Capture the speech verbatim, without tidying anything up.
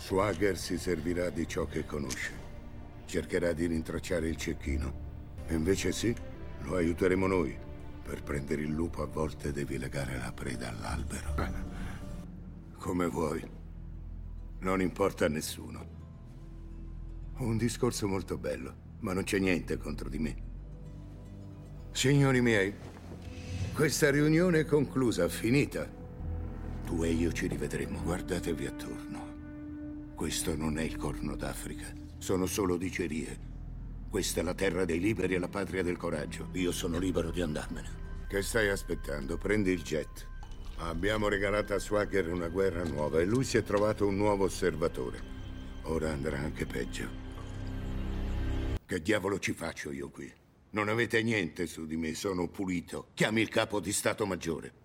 Swagger si servirà di ciò che conosce. Cercherà di rintracciare il cecchino. E invece sì, lo aiuteremo noi. Per prendere il lupo a volte devi legare la preda all'albero. Come vuoi. Non importa a nessuno. Ho un discorso molto bello, ma non c'è niente contro di me. Signori miei, questa riunione è conclusa, finita. Tu e io ci rivedremo, guardatevi attorno. Questo non è il Corno d'Africa, sono solo dicerie. Questa è la terra dei liberi e la patria del coraggio. Io sono libero di andarmene. Che stai aspettando? Prendi il jet. Abbiamo regalato a Swagger una guerra nuova e lui si è trovato un nuovo osservatore. Ora andrà anche peggio. Che diavolo ci faccio io qui? Non avete niente su di me, sono pulito. Chiami il capo di Stato Maggiore.